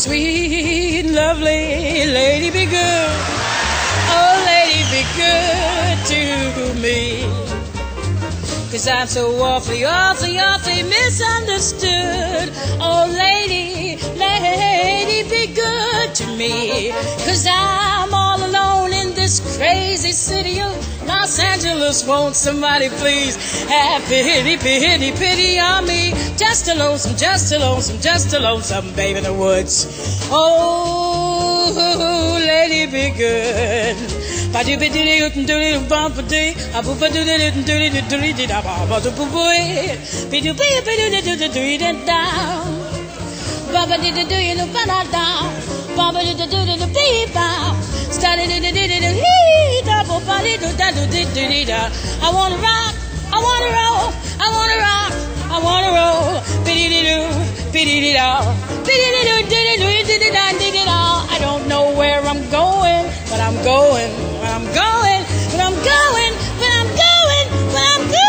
Sweet, lovely lady, be good. Oh, lady, be good to me. 'Cause I'm so awfully, awfully, awfully misunderstood. Oh, lady, lady, be good to me. 'Cause I'm all alone in this crazy city of Los Angeles. Won't somebody please have pity, pity, pity on me? Just a lonesome, just a lonesome, just a lonesome babe in the woods. Oh, lady, be good. I wanna rock, I wanna roll, I wanna rock, I wanna roll. I don't know where I'm going, but I'm going, but I'm going, but I'm going, but I'm going, but I'm going.